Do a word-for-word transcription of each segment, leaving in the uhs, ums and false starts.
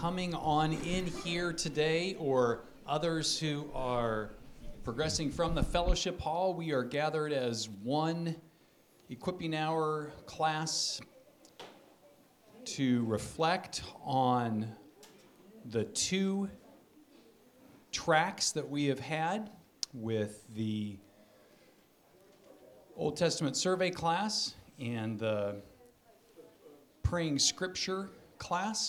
coming on in here today or others who are progressing from the fellowship hall. We are gathered as one Equipping Hour class to reflect on the two tracks that we have had with the Old Testament survey class and the praying scripture class.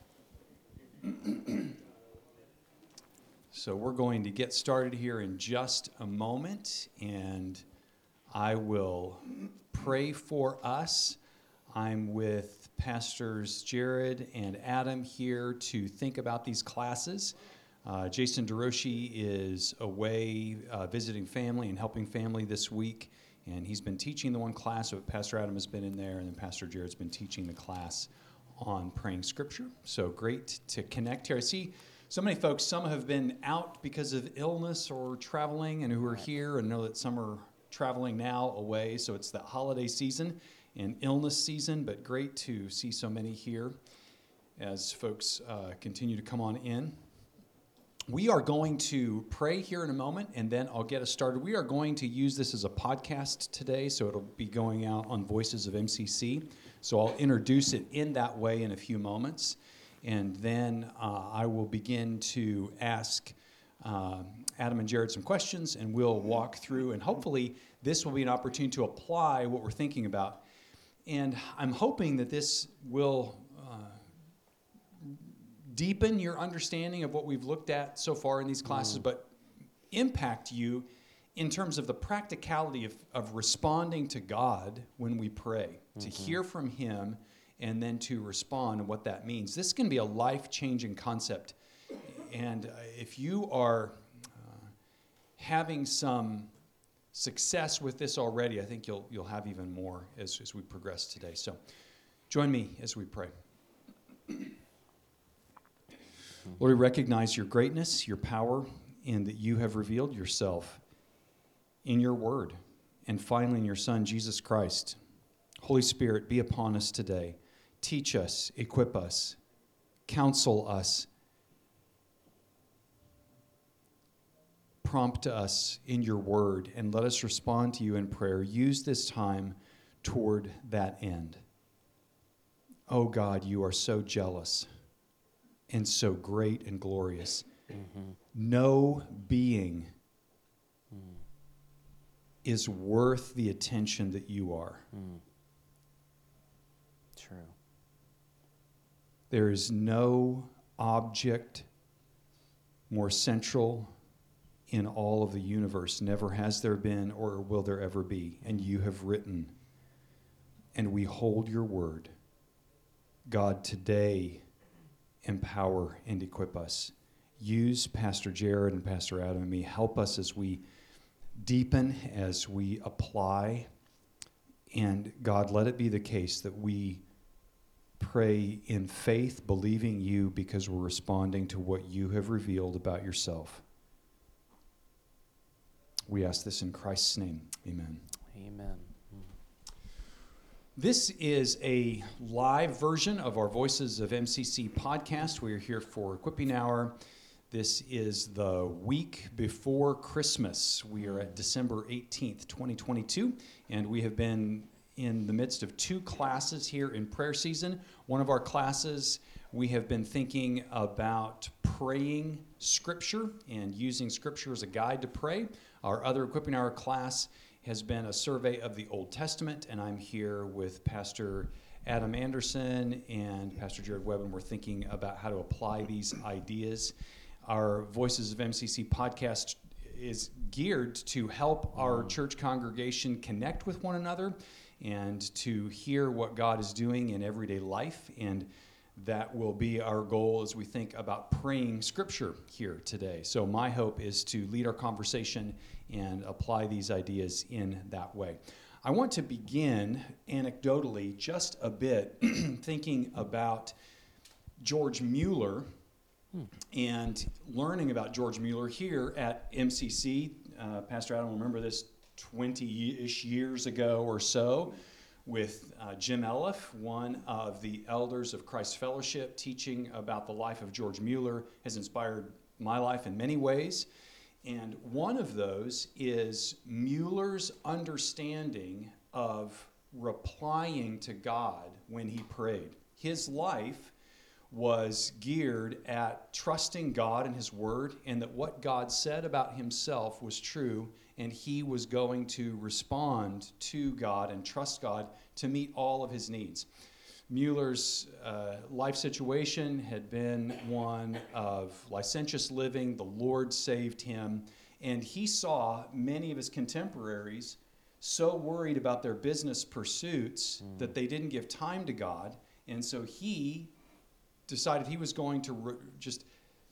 So we're going to get started here in just a moment, and I will pray for us. I'm with Pastors Jared and Adam here to think about these classes. Uh, Jason DeRoshi is away uh, visiting family and helping family this week, and he's been teaching the one class, but Pastor Adam has been in there, and then Pastor Jared's been teaching the class on praying scripture. So great to connect here. I see so many folks, some have been out because of illness or traveling and who are here, and know that some are traveling now away, so it's that holiday season and illness season, but great to see so many here as folks uh, continue to come on in. We are going to pray here in a moment, and then I'll get us started. We are going to use this as a podcast today, so it'll be going out on Voices of M C C. So I'll introduce it in that way in a few moments, and then uh, I will begin to ask uh, Adam and Jared some questions, and we'll walk through, and hopefully this will be an opportunity to apply what we're thinking about. And I'm hoping that this will deepen your understanding of what we've looked at so far in these classes, mm. but impact you in terms of the practicality of, of responding to God when we pray, mm-hmm. to hear from Him and then to respond and what that means. This can be a life-changing concept. And uh, if you are uh, having some success with this already, I think you'll you'll have even more as, as we progress today. So join me as we pray. Lord, we recognize your greatness, your power, and that you have revealed yourself in your word, and finally in your Son, Jesus Christ. Holy Spirit, be upon us today. Teach us, equip us, counsel us, prompt us in your word, and let us respond to you in prayer. Use this time toward that end. Oh God, you are so jealous and so great and glorious. Mm-hmm. No being mm. is worth the attention that you are. Mm. True. There is no object more central in all of the universe. Never has there been or will there ever be. And you have written, and we hold your word. God, today, empower and equip us. Use Pastor Jared and Pastor Adam and me. Help us as we deepen, as we apply. And God, let it be the case that we pray in faith, believing you because we're responding to what you have revealed about yourself. We ask this in Christ's name. Amen. Amen. This is a live version of our Voices of M C C podcast. We are here for Equipping Hour. This is the week before Christmas. We are at December eighteenth, twenty twenty-two, and we have been in the midst of two classes here in prayer season. One of our classes, we have been thinking about praying Scripture and using Scripture as a guide to pray. Our other Equipping Hour class has been a survey of the Old Testament, and I'm here with Pastor Adam Anderson and Pastor Jared Webb, and we're thinking about how to apply these ideas. Our Voices of M C C podcast is geared to help our church congregation connect with one another and to hear what God is doing in everyday life, and that will be our goal as we think about praying Scripture here today. So my hope is to lead our conversation and apply these ideas in that way. I want to begin anecdotally just a bit thinking about George Mueller hmm. and learning about George Mueller here at M C C. Uh, Pastor Adam will remember this twenty-ish years ago or so. with uh, Jim Elliff, one of the elders of Christ Fellowship, teaching about the life of George Mueller has inspired my life in many ways. And one of those is Mueller's understanding of replying to God when he prayed. His life was geared at trusting God and his word, and that what God said about himself was true, and he was going to respond to God and trust God to meet all of his needs. Mueller's uh, life situation had been one of licentious living. The Lord saved him, and he saw many of his contemporaries so worried about their business pursuits mm. that they didn't give time to God, and so he decided he was going to re- just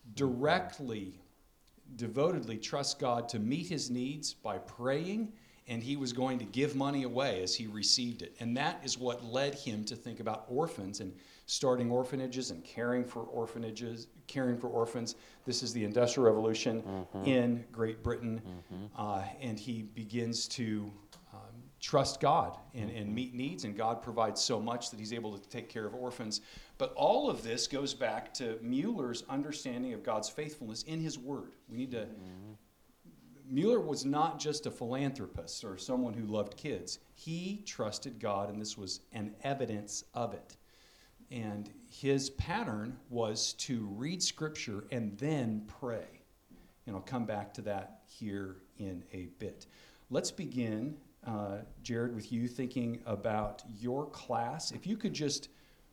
directly, devotedly trust God to meet his needs by praying, and he was going to give money away as he received it. And that is what led him to think about orphans and starting orphanages and caring for orphanages, caring for orphans. This is the Industrial Revolution mm-hmm. in Great Britain, mm-hmm. uh, and he begins to um, trust God and, and meet needs, and God provides so much that he's able to take care of orphans. But all of this goes back to Mueller's understanding of God's faithfulness in his word. We need to... Mm-hmm. Mueller was not just a philanthropist or someone who loved kids. He trusted God, and this was an evidence of it. And his pattern was to read Scripture and then pray. And I'll come back to that here in a bit. Let's begin, uh, Jared, with you thinking about your class. If you could just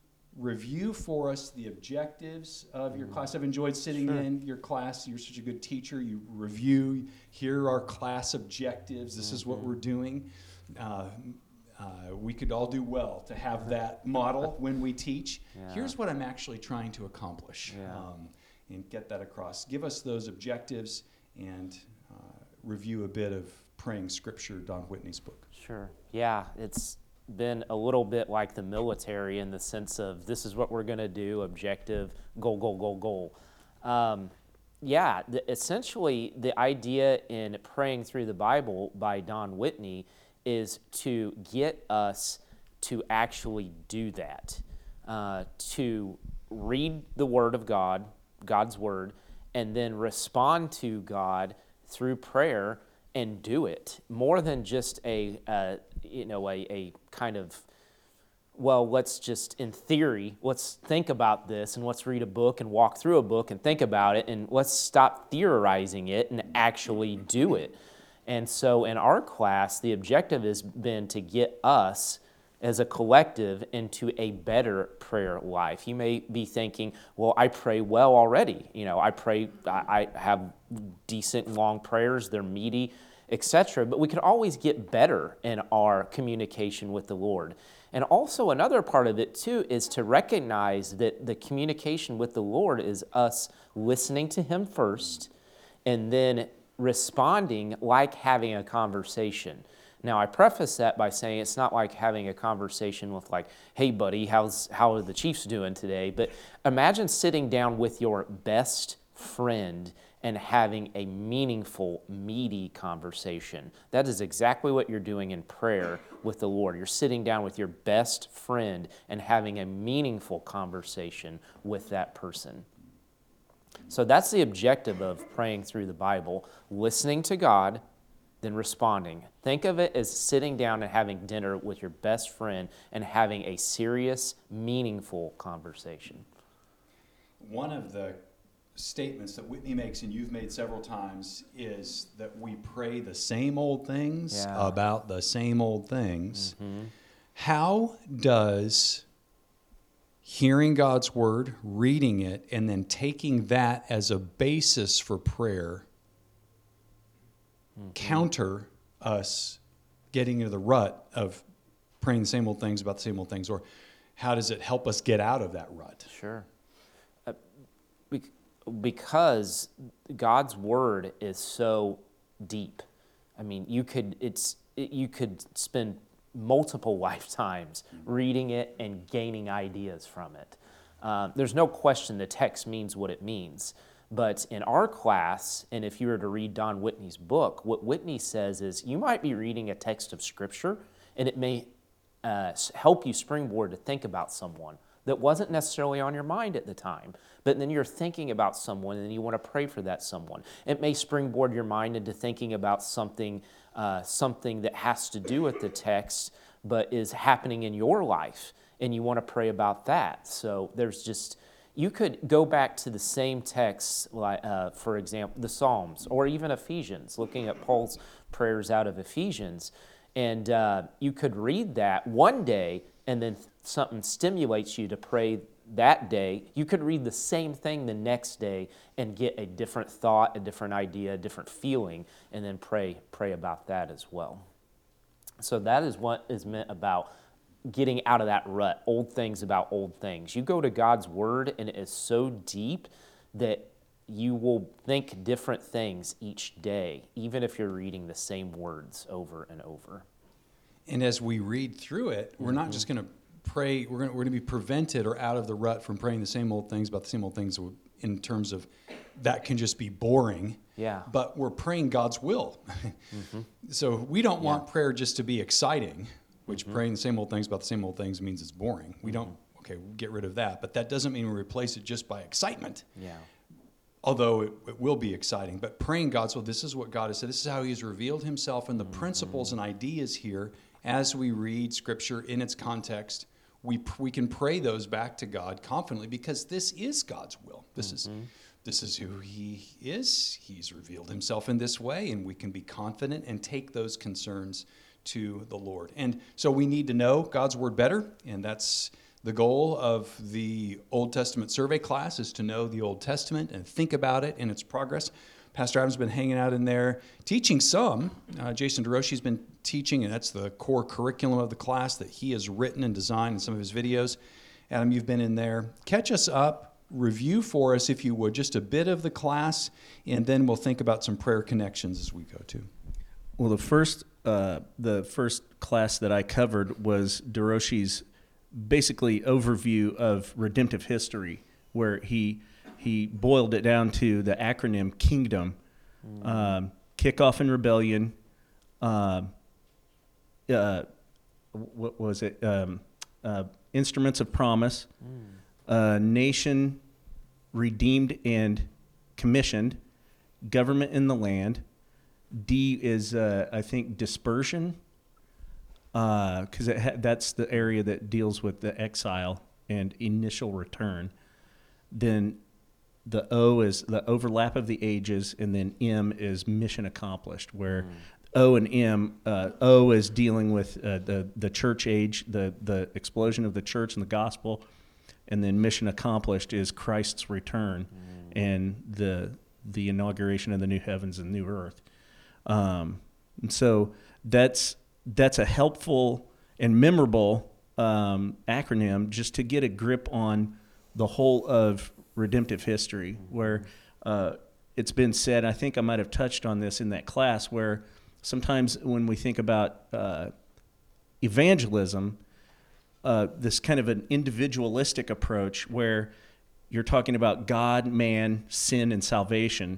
review for us the objectives of your class. I've enjoyed sitting sure. in your class. You're such a good teacher. You review, here are class objectives. This mm-hmm. is what we're doing. Uh, uh, we could all do well to have that model when we teach. Yeah. Here's what I'm actually trying to accomplish yeah. um, and get that across. Give us those objectives and uh, review a bit of Praying Scripture, Don Whitney's book. Sure. Yeah, it's been a little bit like the military in the sense of this is what we're going to do, objective, goal, goal, goal, goal. Um, yeah, the, essentially the idea in Praying Through the Bible by Don Whitney is to get us to actually do that, uh, to read the Word of God, God's Word, and then respond to God through prayer and do it. More than just a, uh, you know, a, a kind of, well, let's just, in theory, let's think about this and let's read a book and walk through a book and think about it and let's stop theorizing it and actually do it. And so in our class, the objective has been to get us as a collective into a better prayer life. You may be thinking, well, I pray well already. You know, I pray, I, I have decent long prayers, they're meaty, et cetera. But we can always get better in our communication with the Lord. And also another part of it too is to recognize that the communication with the Lord is us listening to Him first and then responding like having a conversation. Now, I preface that by saying it's not like having a conversation with like, hey, buddy, how's how are the Chiefs doing today? But imagine sitting down with your best friend and having a meaningful, meaty conversation. That is exactly what you're doing in prayer with the Lord. You're sitting down with your best friend and having a meaningful conversation with that person. So that's the objective of praying through the Bible, listening to God, then responding. Think of it as sitting down and having dinner with your best friend and having a serious, meaningful conversation. One of the statements that Whitney makes, and you've made several times, is that we pray the same old things yeah. about the same old things. Mm-hmm. How does hearing God's word, reading it, and then taking that as a basis for prayer mm-hmm. counter us getting into the rut of praying the same old things about the same old things? Or how does it help us get out of that rut? Sure. Uh, we, because God's word is so deep. I mean, you could it's it, you could spend multiple lifetimes reading it and gaining ideas from it. Uh, there's no question the text means what it means. But in our class, and if you were to read Don Whitney's book, what Whitney says is you might be reading a text of Scripture, and it may uh, s- help you springboard to think about someone that wasn't necessarily on your mind at the time, but then you're thinking about someone and you want to pray for that someone. It may springboard your mind into thinking about something, uh, something that has to do with the text, but is happening in your life, and you want to pray about that. So there's just, you could go back to the same texts, like, uh, for example, the Psalms, or even Ephesians, looking at Paul's prayers out of Ephesians, and uh, you could read that one day, and then something stimulates you to pray that day. You could read the same thing the next day and get a different thought, a different idea, a different feeling, and then pray pray about that as well. So that is what is meant about getting out of that rut, old things about old things. You go to God's Word, and it is so deep that you will think different things each day, even if you're reading the same words over and over. And as we read through it, we're not just going to pray, we're going we're to be prevented or out of the rut from praying the same old things about the same old things in terms of that can just be boring. Yeah. But we're praying God's will. Mm-hmm. So we don't yeah. want prayer just to be exciting, which mm-hmm. praying the same old things about the same old things means it's boring. We mm-hmm. don't, okay, we'll get rid of that. But that doesn't mean we replace it just by excitement. Yeah. Although it, it will be exciting. But praying God's will, this is what God has said. This is how He has revealed Himself and the mm-hmm. principles and ideas here as we read Scripture in its context. We we can pray those back to God confidently because this is God's will. This mm-hmm. is this is who He is. He's revealed Himself in this way, and we can be confident and take those concerns to the Lord. And so we need to know God's Word better, and that's the goal of the Old Testament survey class, is to know the Old Testament and think about it and its progress. Pastor Adam's been hanging out in there teaching some. Uh, Jason DeRoshi's been teaching, and that's the core curriculum of the class that he has written and designed in some of his videos. Adam, you've been in there. Catch us up, review for us, if you would, just a bit of the class, and then we'll think about some prayer connections as we go to. Well, the first uh, the first class that I covered was DeRoshi's basically overview of redemptive history, where he he boiled it down to the acronym KINGDOM, mm. um, kickoff and rebellion, uh, uh, what was it, um, uh, instruments of promise, mm. uh, nation redeemed and commissioned, government in the land. D is, uh, I think, dispersion, because uh, ha- that's the area that deals with the exile and initial return. Then the O is the overlap of the ages, and then M is mission accomplished, where mm. O and M, uh, O is dealing with uh, the, the church age, the, the explosion of the church and the gospel, and then mission accomplished is Christ's return mm. and the the inauguration of the new heavens and new earth. Um, and so that's that's a helpful and memorable um, acronym just to get a grip on the whole of redemptive history, mm-hmm. where uh, it's been said, I think I might have touched on this in that class, where sometimes when we think about uh, evangelism, uh, this kind of an individualistic approach where you're talking about God, man, sin, and salvation.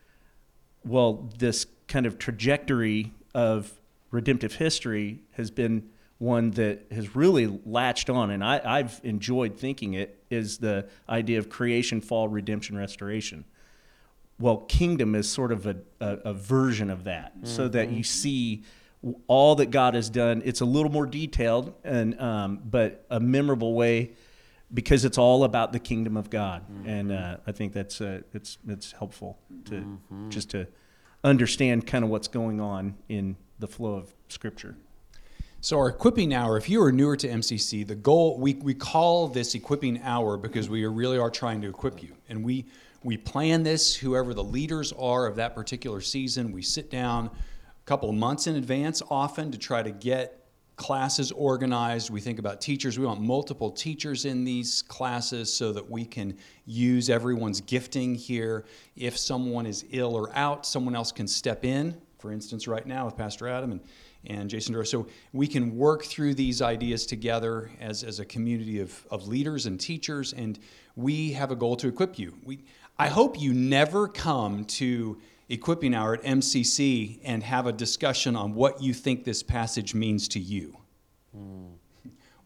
Well, this kind of trajectory of redemptive history has been one that has really latched on, and I, I've enjoyed thinking it, is the idea of creation, fall, redemption, restoration. Well, kingdom is sort of a, a, a version of that, mm-hmm. so that you see all that God has done. It's a little more detailed, and um, but a memorable way, because it's all about the kingdom of God, mm-hmm. and uh, I think that's uh, it's it's helpful to mm-hmm. just to understand kind of what's going on in the flow of Scripture. So our equipping hour, if you are newer to M C C, the goal, we, we call this equipping hour because we really are trying to equip you. And we we plan this, whoever the leaders are of that particular season. We sit down a couple of months in advance often to try to get classes organized. We think about teachers. We want multiple teachers in these classes so that we can use everyone's gifting here. If someone is ill or out, someone else can step in. For instance, right now with Pastor Adam and, and Jason Dora. So we can work through these ideas together as, as a community of, of leaders and teachers, and we have a goal to equip you. We, I hope you never come to Equipping Hour at M C C and have a discussion on what you think this passage means to you. Mm.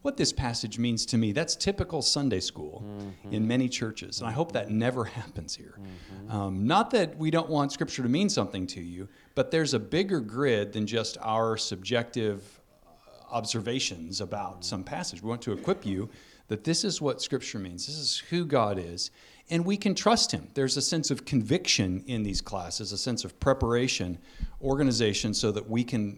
what this passage means to me. That's typical Sunday school mm-hmm. in many churches, and I hope that never happens here. Mm-hmm. Um, not that we don't want Scripture to mean something to you, but there's a bigger grid than just our subjective observations about mm-hmm. some passage. We want to equip you that this is what Scripture means. This is who God is, and we can trust Him. There's a sense of conviction in these classes, a sense of preparation, organization, so that we can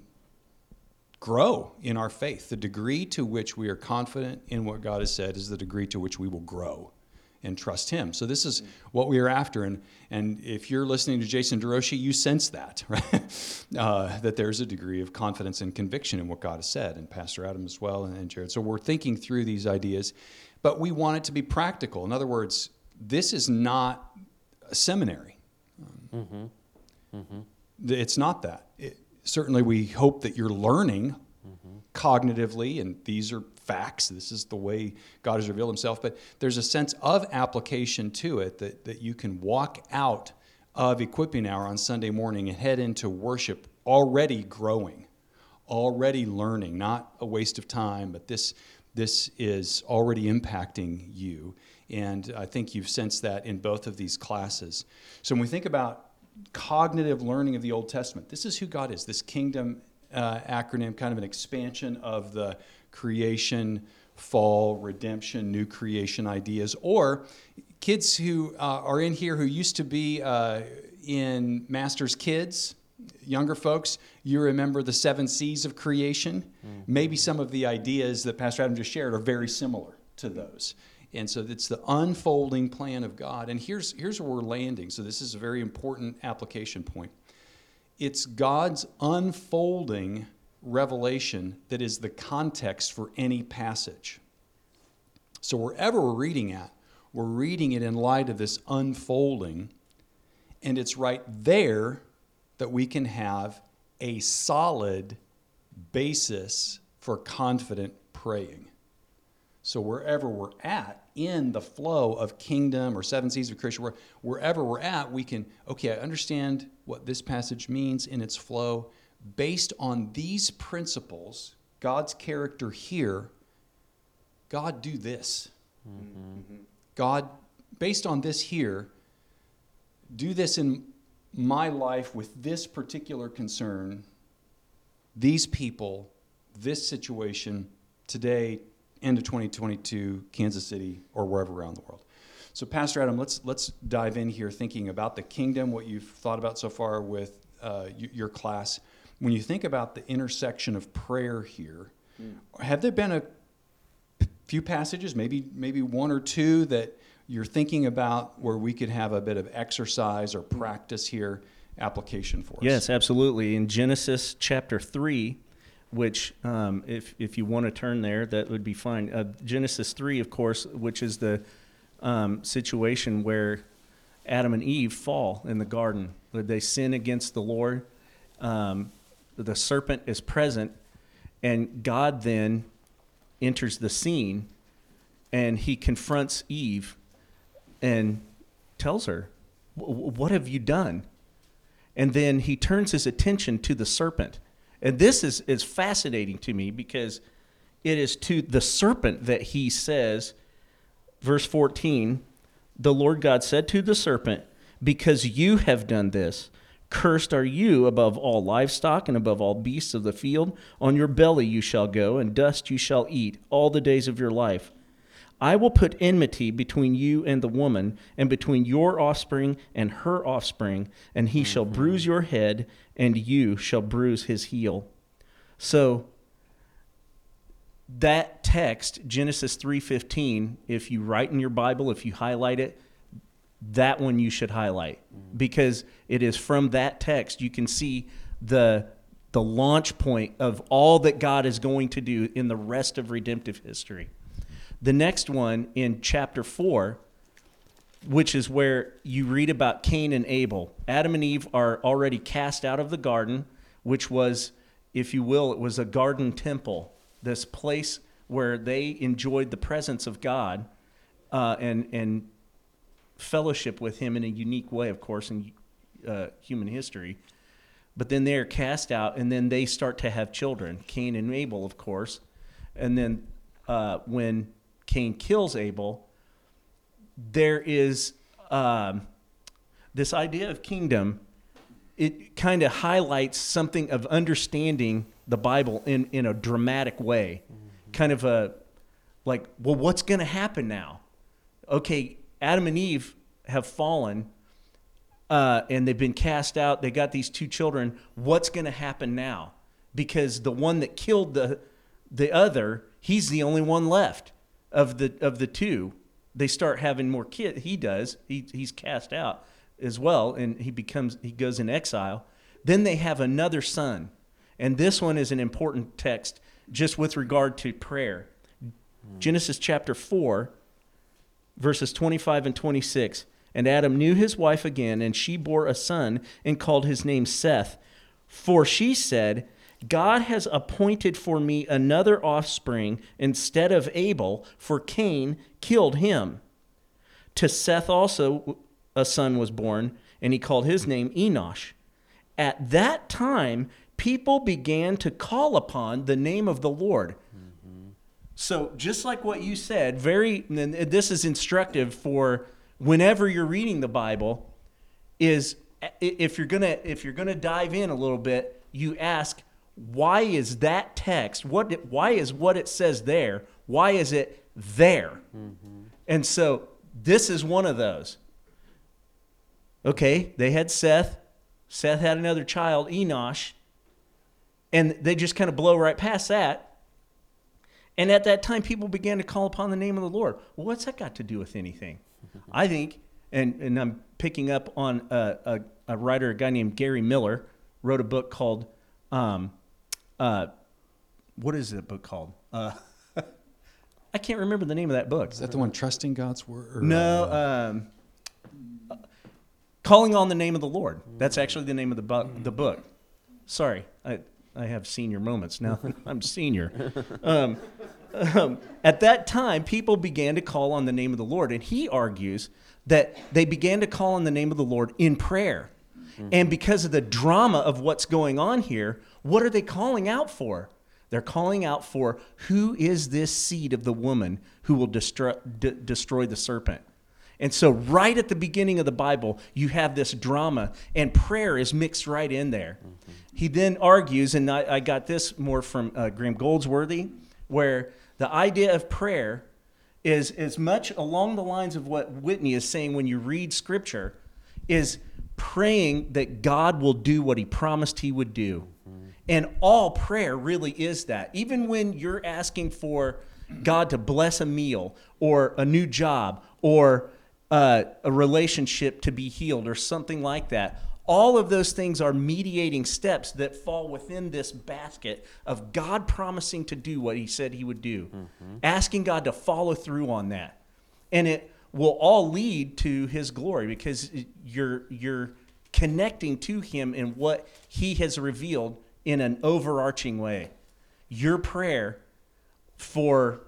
grow in our faith. The degree to which we are confident in what God has said is the degree to which we will grow and trust Him. So this is what we are after. And and if you're listening to Jason DeRoshi, you sense that, right? uh, that there's a degree of confidence and conviction in what God has said, and Pastor Adam as well, and, and Jared. So we're thinking through these ideas, but we want it to be practical. In other words, this is not a seminary. Um, mm-hmm. Mm-hmm. It's not that. It, certainly we hope that you're learning mm-hmm. cognitively, and these are facts. This is the way God has revealed Himself. But there's a sense of application to it that, that you can walk out of equipping hour on Sunday morning and head into worship already growing, already learning, not a waste of time, but this, this is already impacting you. And I think you've sensed that in both of these classes. So when we think about cognitive learning of the Old Testament, this is who God is. This kingdom uh, acronym, kind of an expansion of the creation, fall, redemption, new creation ideas. Or kids who uh, are in here who used to be uh, in Master's Kids, younger folks, you remember the seven C's of creation. Mm-hmm. Maybe some of the ideas that Pastor Adam just shared are very similar to those. And so it's the unfolding plan of God. And here's, here's where we're landing. So this is a very important application point. It's God's unfolding revelation that is the context for any passage. So wherever we're reading at, we're reading it in light of this unfolding. And it's right there that we can have a solid basis for confident praying. So wherever we're at in the flow of kingdom or seven C's of creation, wherever we're at, we can, okay, I understand what this passage means in its flow. Based on these principles, God's character here, God do this. Mm-hmm. God, based on this here, do this in my life with this particular concern, these people, this situation, today, end of twenty twenty-two, Kansas City, or wherever around the world. So Pastor Adam, let's let's dive in here thinking about the kingdom, what you've thought about so far with uh, y- your class. When you think about the intersection of prayer here, mm. have there been a p- few passages, maybe maybe one or two, that you're thinking about where we could have a bit of exercise or practice here, application for us? Yes, absolutely. In Genesis chapter three, which um, if if you want to turn there, that would be fine. Uh, Genesis three, of course, which is the um, situation where Adam and Eve fall in the garden. They sin against the Lord. Um, the serpent is present, and God then enters the scene, and He confronts Eve and tells her, "What have you done?" And then He turns His attention to the serpent. And this is, is fascinating to me because it is to the serpent that He says, verse fourteen, the Lord God said to the serpent, "Because you have done this, cursed are you above all livestock and above all beasts of the field. On your belly you shall go, and dust you shall eat all the days of your life. I will put enmity between you and the woman, and between your offspring and her offspring, and he mm-hmm. shall bruise your head, and you shall bruise his heel." So that text, Genesis three fifteen, if you write in your Bible, if you highlight it, that one you should highlight, mm-hmm. because it is from that text you can see the the launch point of all that God is going to do in the rest of redemptive history. The next one in chapter four, which is where you read about Cain and Abel. Adam and Eve are already cast out of the garden, which was, if you will, it was a garden temple, this place where they enjoyed the presence of God uh, and and fellowship with Him in a unique way, of course, in uh, human history. But then they are cast out, and then they start to have children, Cain and Abel, of course. And then uh, when Cain kills Abel, there is um, this idea of kingdom. It kind of highlights something of understanding the Bible in, in a dramatic way. Mm-hmm. Kind of a, like, well, what's going to happen now? Okay, Adam and Eve have fallen, uh, and they've been cast out. They got these two children. What's going to happen now? Because the one that killed the the other, he's the only one left of the of the two. They start having more kids. He does. He he's cast out as well, and he becomes he goes in exile. Then they have another son, and this one is an important text just with regard to prayer. Hmm. Genesis chapter four, verses twenty-five and twenty-six. And Adam knew his wife again, and she bore a son and called his name Seth. For she said, God has appointed for me another offspring instead of Abel, for Cain killed him. To Seth also a son was born, and he called his name Enosh. At that time, people began to call upon the name of the Lord. Mm-hmm. So just like what you said, very, and this is instructive for whenever you're reading the Bible, is if you're gonna if you're gonna dive in a little bit, you ask, why is that text, what why is what it says there, why is it there? Mm-hmm. And so this is one of those. Okay, they had Seth. Seth had another child, Enosh. And they just kind of blow right past that. And at that time, people began to call upon the name of the Lord. Well, what's that got to do with anything? I think, and, and I'm picking up on a, a, a writer, a guy named Gary Miller, wrote a book called, um, uh, what is that book called? Uh, I can't remember the name of that book. Is that the one, Trusting God's Word? Or, no, uh, um, Calling on the Name of the Lord. That's actually the name of the, bu- the book. Sorry, I, I have senior moments now. I'm senior. Um, um, at that time, people began to call on the name of the Lord, and he argues that they began to call on the name of the Lord in prayer. Mm-hmm. And because of the drama of what's going on here, what are they calling out for? They're calling out for, who is this seed of the woman who will destroy, d- destroy the serpent? And so right at the beginning of the Bible, you have this drama, and prayer is mixed right in there. Mm-hmm. He then argues, and I, I got this more from uh, Graham Goldsworthy, where the idea of prayer is as much along the lines of what Whitney is saying when you read Scripture, is praying that God will do what he promised he would do. Mm-hmm. And all prayer really is that. Even when you're asking for God to bless a meal or a new job or uh, a relationship to be healed or something like that, all of those things are mediating steps that fall within this basket of God promising to do what he said he would do, mm-hmm. asking God to follow through on that. And it will all lead to his glory because you're you're connecting to him in what he has revealed in an overarching way. Your prayer for,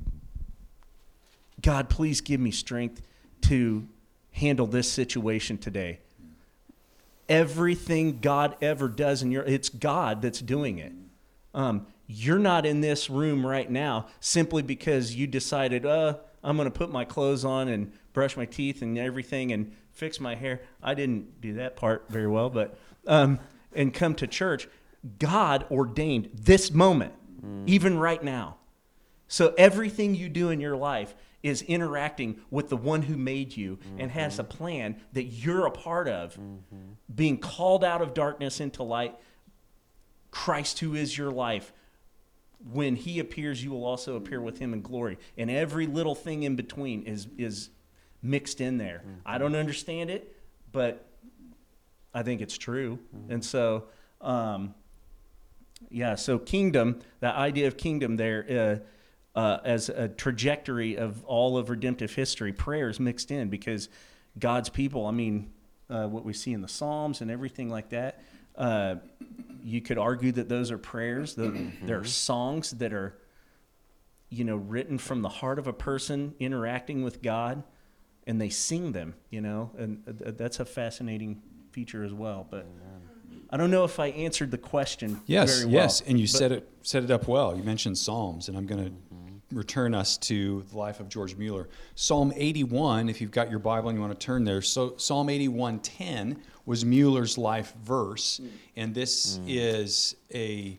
God, please give me strength to handle this situation today. Everything God ever does in your, it's God that's doing it. Um, you're not in this room right now simply because you decided, uh, I'm going to put my clothes on and brush my teeth and everything and fix my hair. I didn't do that part very well, but um, and come to church. God ordained this moment, mm. even right now. So everything you do in your life is interacting with the one who made you mm-hmm. and has a plan that you're a part of, mm-hmm. being called out of darkness into light. Christ, who is your life, when he appears, you will also appear with him in glory. And every little thing in between is is mixed in there. Mm-hmm. I don't understand it, but I think it's true. Mm-hmm. And so, um, yeah, so kingdom, the idea of kingdom there, uh, Uh, as a trajectory of all of redemptive history, prayer is mixed in because God's people, I mean, uh, what we see in the Psalms and everything like that, uh, you could argue that those are prayers. The, mm-hmm. There are songs that are, you know, written from the heart of a person interacting with God, and they sing them, you know, and uh, that's a fascinating feature as well. But I don't know if I answered the question yes, very well. Yes, and you but, set it set it up well. You mentioned Psalms, and I'm going to return us to the life of George Mueller. Psalm eighty-one, if you've got your Bible and you want to turn there, so Psalm eighty-one ten was Mueller's life verse, and this mm. is a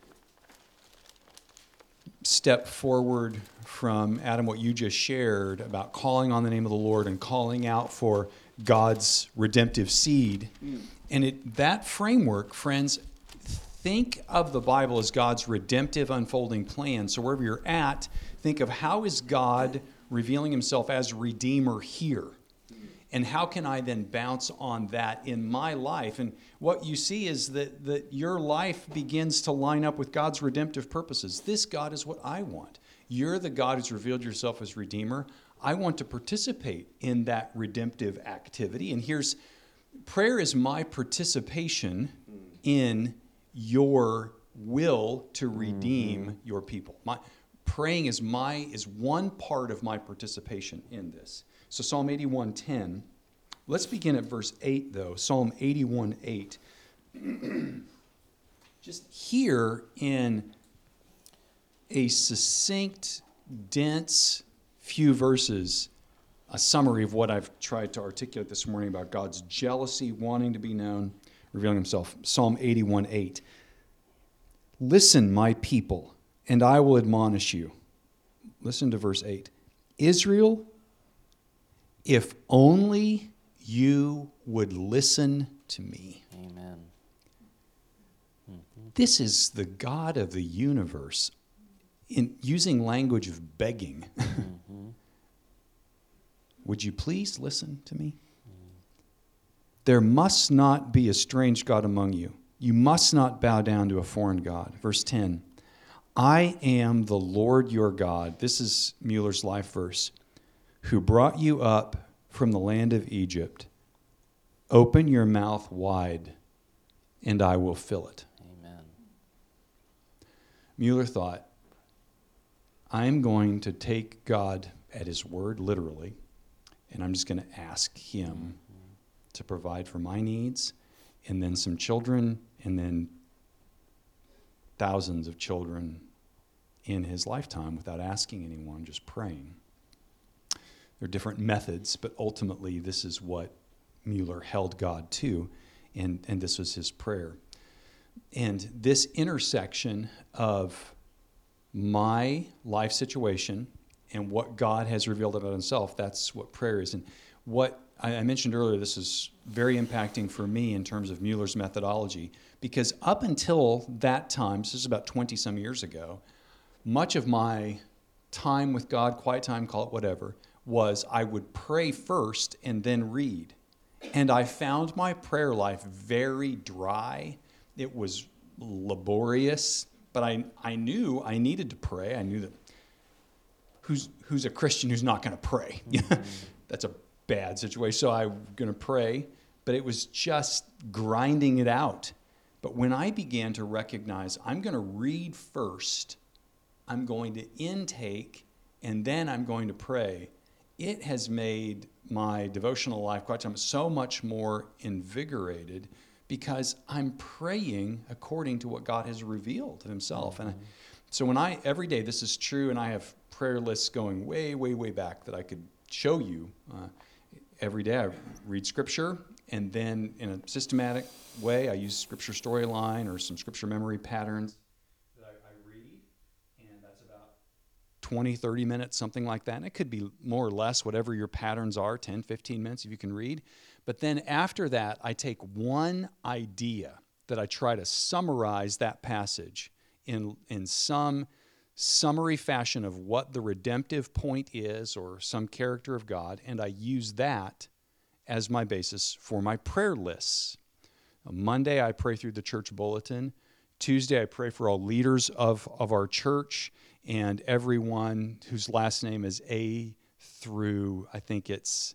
step forward from, Adam, what you just shared about calling on the name of the Lord and calling out for God's redemptive seed. Mm. And it, that framework, friends, think of the Bible as God's redemptive unfolding plan. So wherever you're at, think of how is God revealing himself as Redeemer here? And how can I then bounce on that in my life? And what you see is that, that your life begins to line up with God's redemptive purposes. This, God, is what I want. You're the God who's revealed yourself as Redeemer. I want to participate in that redemptive activity. And here's, prayer is my participation in your will to redeem mm-hmm. your people. My praying is my is one part of my participation in this. So Psalm eighty-one ten. Let's begin at verse eight, though. Psalm eighty-one eight. Just here in a succinct, dense few verses, a summary of what I've tried to articulate this morning about God's jealousy, wanting to be known, revealing himself. Psalm eighty-one eight. Listen, my people, and I will admonish you. Listen to verse eight. Israel, if only you would listen to me. Amen. Mm-hmm. This is the God of the universe in using language of begging. Mm-hmm. Would you please listen to me? Mm. There must not be a strange God among you. You must not bow down to a foreign God. Verse ten. I am the Lord your God. This is Mueller's life verse. Who brought you up from the land of Egypt. Open your mouth wide, and I will fill it. Amen. Mueller thought, I'm going to take God at his word, literally, and I'm just going to ask him mm-hmm. to provide for my needs, and then some children, and then thousands of children in his lifetime without asking anyone, just praying. There are different methods, but ultimately this is what Mueller held God to, and, and this was his prayer. And this intersection of my life situation and what God has revealed about himself, that's what prayer is. And what I, I mentioned earlier, this is very impacting for me in terms of Mueller's methodology, because up until that time, this is about twenty-some years ago, much of my time with God, quiet time, call it whatever, was I would pray first and then read. And I found my prayer life very dry. It was laborious, but I, I knew I needed to pray. I knew that who's who's a Christian who's not going to pray? Mm-hmm. That's a bad situation. So I'm going to pray, but it was just grinding it out. But when I began to recognize I'm going to read first, I'm going to intake, and then I'm going to pray, it has made my devotional life, quiet time, so much more invigorated because I'm praying according to what God has revealed of himself. Mm-hmm. And I, so when I, every day, this is true, and I have prayer lists going way, way, way back that I could show you. Uh, every day I read scripture, and then in a systematic way, I use scripture storyline or some scripture memory patterns that I, I read, and that's about twenty, thirty minutes, something like that. And it could be more or less, whatever your patterns are, ten, fifteen minutes if you can read. But then after that, I take one idea that I try to summarize that passage in, in some summary fashion of what the redemptive point is or some character of God, and I use that as my basis for my prayer lists. Monday, I pray through the church bulletin. Tuesday, I pray for all leaders of, of our church and everyone whose last name is A through, I think it's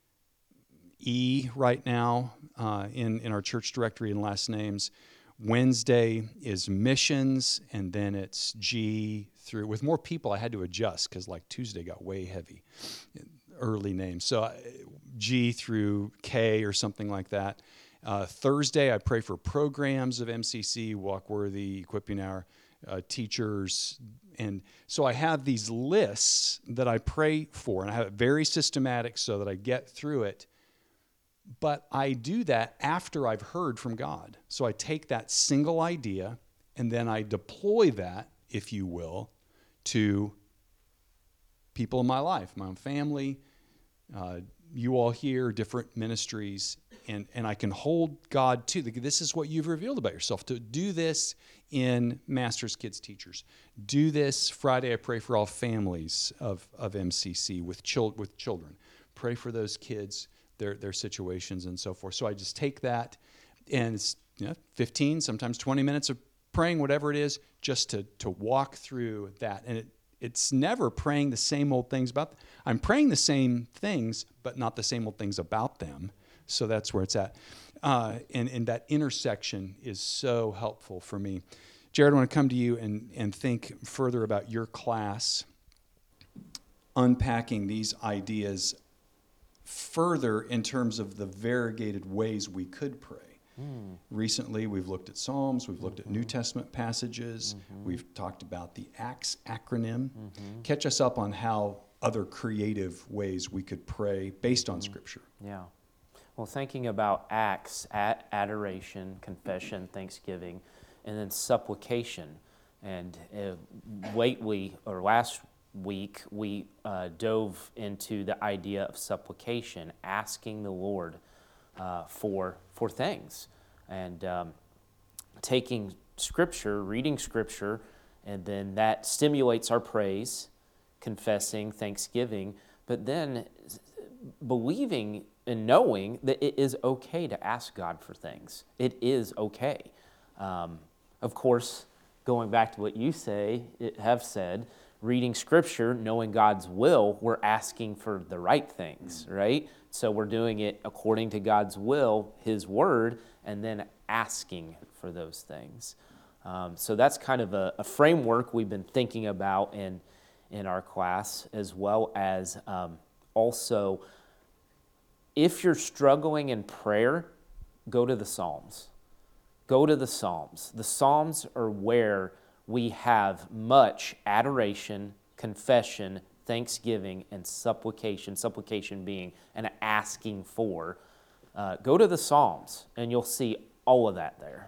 E right now uh, in, in our church directory and last names. Wednesday is missions, and then it's G through. With more people, I had to adjust because like Tuesday got way heavy, early names. So uh, G through K or something like that. Uh, Thursday, I pray for programs of M C C, Walk Worthy, Equipping Hour. uh, teachers. And so I have these lists that I pray for, and I have it very systematic so that I get through it. But I do that after I've heard from God. So I take that single idea and then I deploy that, if you will, to people in my life, my own family, uh, you all here, different ministries, and, and I can hold God to, this is what you've revealed about yourself, to do this in Masters, Kids, Teachers. Do this Friday, I pray for all families of, of M C C with, chil- with children. Pray for those kids, their their situations and so forth. So I just take that, and it's you know, fifteen, sometimes twenty minutes of praying, whatever it is, just to to walk through that. And it it's never praying the same old things about, I'm praying the same things, but not the same old things about them. So that's where it's at. Uh, and, and that intersection is so helpful for me. Jared, I want to come to you and, and think further about your class, unpacking these ideas further in terms of the variegated ways we could pray. Mm. Recently, we've looked at Psalms, we've looked mm-hmm. at New Testament passages, mm-hmm. we've talked about the ACTS acronym. Mm-hmm. Catch us up on how other creative ways we could pray based on mm-hmm. Scripture. Yeah. Well, thinking about acts, ad- adoration, confession, thanksgiving, and then supplication. And uh, lately, or last week, we uh, dove into the idea of supplication, asking the Lord uh, for for things, and um, taking Scripture, reading Scripture, and then that stimulates our praise, confessing, thanksgiving, but then believing and knowing that it is okay to ask God for things. It is okay. Um, of course, going back to what you say, it, have said, reading Scripture, knowing God's will, we're asking for the right things, right? So we're doing it according to God's will, His Word, and then asking for those things. Um, so that's kind of a, a framework we've been thinking about in, in our class, as well as um, also, if you're struggling in prayer, go to the Psalms. Go to the Psalms. The Psalms are where we have much adoration, confession, thanksgiving, and supplication, supplication being an asking for. Uh, go to the Psalms, and you'll see all of that there.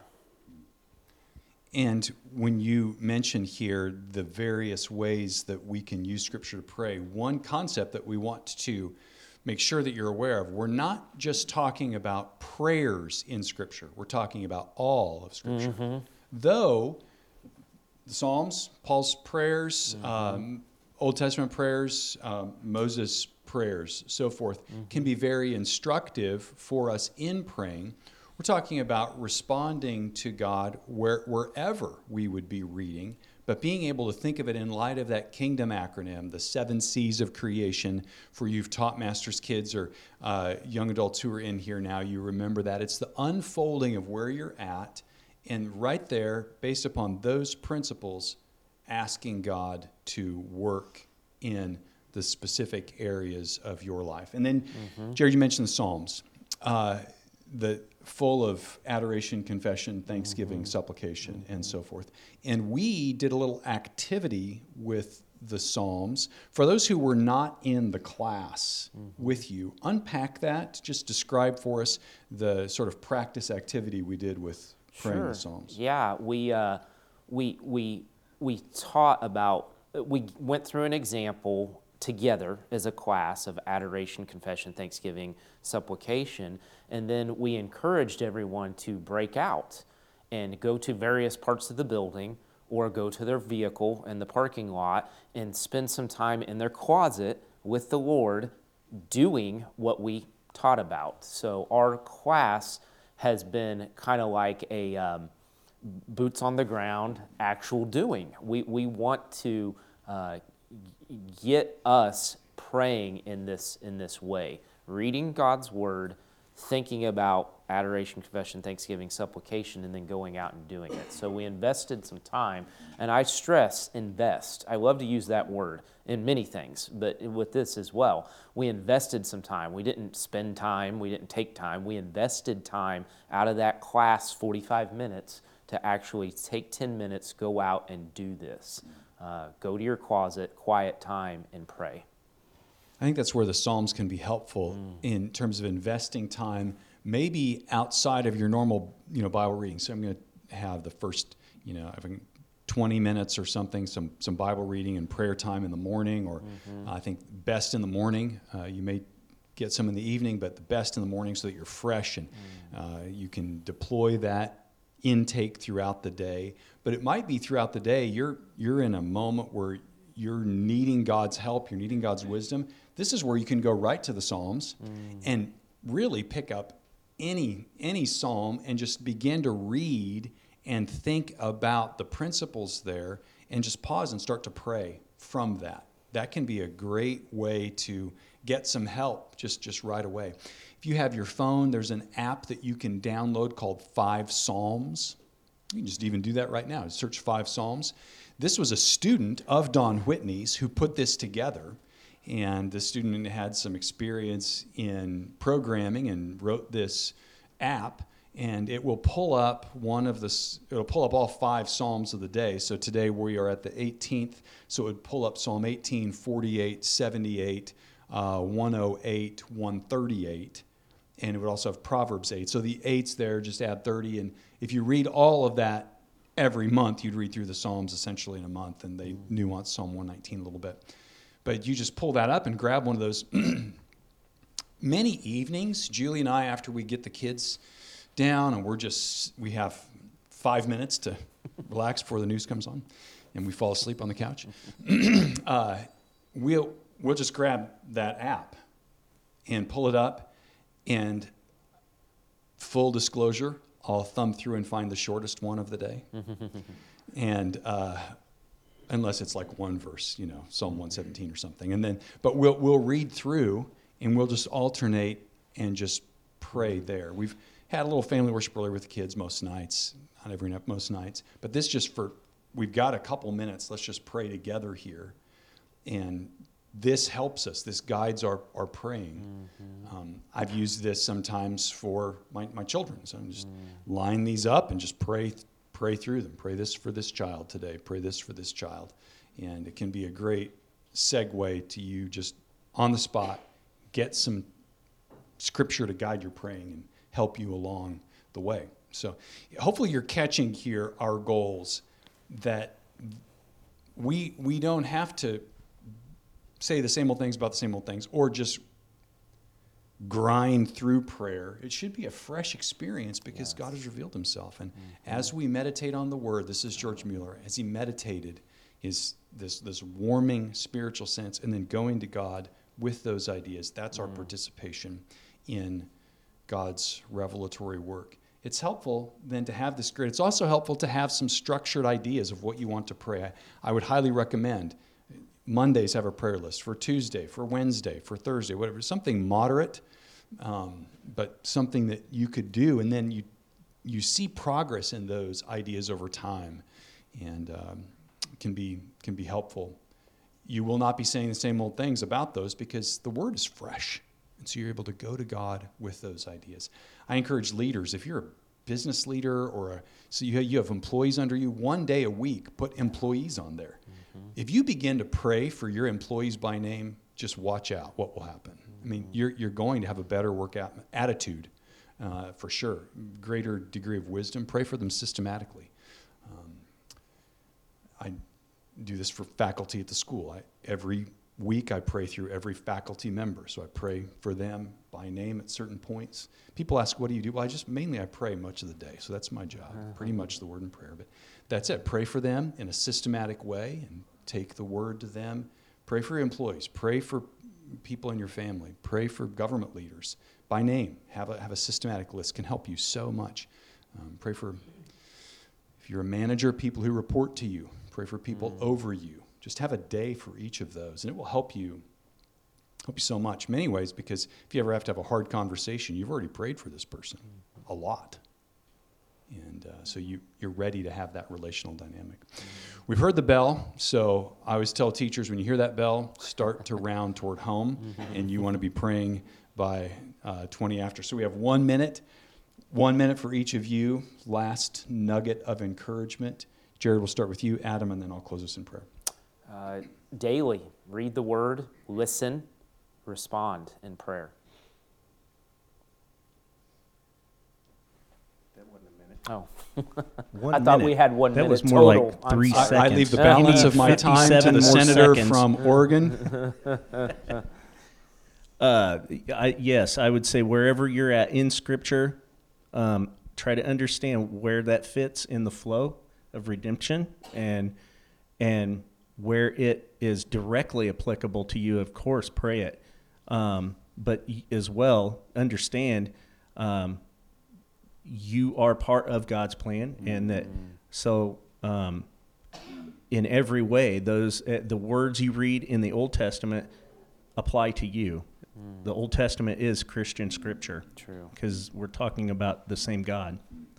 And when you mention here the various ways that we can use Scripture to pray, one concept that we want to make sure that you're aware of, we're not just talking about prayers in Scripture. We're talking about all of Scripture. Mm-hmm. Though the Psalms, Paul's prayers, mm-hmm. um, Old Testament prayers, um, Moses' prayers, so forth, mm-hmm. can be very instructive for us in praying. We're talking about responding to God where, wherever we would be reading, but being able to think of it in light of that kingdom acronym, the seven C's of creation. For you've taught Masters kids or uh, young adults who are in here now, you remember that. It's the unfolding of where you're at, and right there, based upon those principles, asking God to work in the specific areas of your life. And then, mm-hmm. Jared, you mentioned the Psalms. Uh, the full of adoration, confession, thanksgiving, mm-hmm. supplication, mm-hmm. and so forth. And we did a little activity with the Psalms. For those who were not in the class mm-hmm. with you, unpack that. Just describe for us the sort of practice activity we did with praying sure. the Psalms. Yeah, we uh, we we we taught about. We went through an example together as a class of adoration, confession, thanksgiving, supplication, and then we encouraged everyone to break out and go to various parts of the building or go to their vehicle in the parking lot and spend some time in their closet with the Lord doing what we taught about. So our class has been kind of like a um, boots on the ground, actual doing. We, we want to uh, get us praying in this in this way, reading God's Word, thinking about adoration, confession, thanksgiving, supplication, and then going out and doing it. So we invested some time, and I stress invest. I love to use that word in many things, but with this as well. We invested some time. We didn't spend time. We didn't take time. We invested time out of that class, forty-five minutes, to actually take ten minutes, go out and do this. Uh, go to your closet, quiet time, and pray. I think that's where the Psalms can be helpful mm. in terms of investing time, maybe outside of your normal, you know, Bible reading. So I'm going to have the first, you know, I think twenty minutes or something, some some Bible reading and prayer time in the morning, or mm-hmm. uh, I think best in the morning. Uh, you may get some in the evening, but the best in the morning so that you're fresh and mm. uh, you can deploy that intake throughout the day. But it might be throughout the day you're you're in a moment where you're needing God's help, you're needing God's wisdom. This is where you can go right to the Psalms mm. and really pick up any any psalm and just begin to read and think about the principles there and just pause and start to pray from that. That can be a great way to get some help just, just right away. If you have your phone, there's an app that you can download called Five Psalms. You can just even do that right now. Search Five Psalms. This was a student of Don Whitney's who put this together, and the student had some experience in programming and wrote this app, and it will pull up one of the, it'll pull up all five Psalms of the day. So today we are at the eighteenth, so it would pull up Psalm eighteen, forty-eight, seventy-eight, uh, one oh eight, one thirty-eight, and it would also have Proverbs eight. So the eights there, just add thirty, and if you read all of that every month, you'd read through the Psalms essentially in a month, and they nuance Psalm one nineteen a little bit. But you just pull that up and grab one of those. Many evenings, Julie and I, after we get the kids down and we're just, we have five minutes to relax before the news comes on and we fall asleep on the couch, uh, we'll, we'll just grab that app and pull it up, and full disclosure, I'll thumb through and find the shortest one of the day. and uh, unless it's like one verse, you know, Psalm one seventeen or something. And then, but we'll we'll read through and we'll just alternate and just pray there. We've had a little family worship earlier with the kids most nights, not every night, most nights. But this just for, we've got a couple minutes. Let's just pray together here. And this helps us. This guides our, our praying. Mm-hmm. Um, I've used this sometimes for my, my children. So I'm just mm. line these up and just pray pray through them. Pray this for this child today. Pray this for this child. And it can be a great segue to you just on the spot, get some scripture to guide your praying and help you along the way. So hopefully you're catching here our goals, that we we don't have to say the same old things about the same old things or just grind through prayer. It should be a fresh experience because yes. God has revealed himself. And mm-hmm. as we meditate on the word, this is George Mueller, as he meditated his this this warming spiritual sense and then going to God with those ideas, that's mm. our participation in God's revelatory work. It's helpful then to have this grid. It's also helpful to have some structured ideas of what you want to pray. I, I would highly recommend Mondays have a prayer list, for Tuesday, for Wednesday, for Thursday, whatever, something moderate, um, but something that you could do, and then you you see progress in those ideas over time, and um, can be can be helpful. You will not be saying the same old things about those because the word is fresh. And so you're able to go to God with those ideas. I encourage leaders, if you're a business leader or a, so you have, you have employees under you, one day a week, put employees on there. Mm-hmm. If you begin to pray for your employees by name, just watch out what will happen. Mm-hmm. I mean, you're you're going to have a better work at, attitude uh, for sure, greater degree of wisdom. Pray for them systematically. Um, I do this for faculty at the school. I, every week I pray through every faculty member. So I pray for them by name at certain points. People ask, what do you do? Well, I just, mainly I pray much of the day. So that's my job, uh-huh. pretty much the word and prayer. But that's it. Pray for them in a systematic way and take the word to them. Pray for your employees. Pray for people in your family. Pray for government leaders by name. Have a, have a systematic list. Can help you so much. Um, pray for, if you're a manager, people who report to you. Pray for people mm. over you. Just have a day for each of those, and it will help you help you so much. Many ways, because if you ever have to have a hard conversation, you've already prayed for this person a lot. And uh, so you, you're ready to have that relational dynamic. We've heard the bell, so I always tell teachers, when you hear that bell, start to round toward home, and you want to be praying by uh, twenty after. So we have one minute. one minute for each of you. Last nugget of encouragement. Jared, we'll start with you, Adam, and then I'll close us in prayer. Uh, daily, read the word, listen, respond in prayer. That wasn't a minute. Oh, One I thought minute. we had one That minute was more total. like I'm three sorry. seconds. I leave the Uh, balance you of need my time to fifty-seven the more senator seconds. from Oregon. Uh, I, yes, I would say wherever you're at in Scripture, um, try to understand where that fits in the flow of redemption, and and where it is directly applicable to you. Of course, pray it, um, but y- as well understand um, you are part of God's plan, and that so. Um, in every way, those uh, the words you read in the Old Testament apply to you. The Old Testament is Christian scripture. True. Because we're talking about the same God.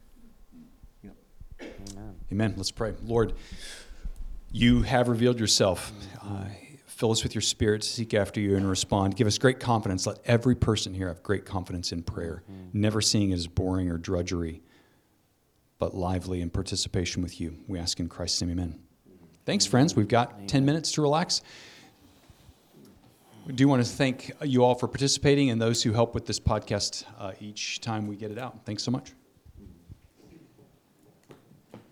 Amen. Amen. Let's pray. Lord, you have revealed yourself. Uh, fill us with your spirit to seek after you and respond. Give us great confidence. Let every person here have great confidence in prayer, never seeing it as boring or drudgery, but lively in participation with you. We ask in Christ's name, amen. Thanks, friends. We've got ten minutes to relax. We do want to thank you all for participating and those who help with this podcast uh, each time we get it out. Thanks so much.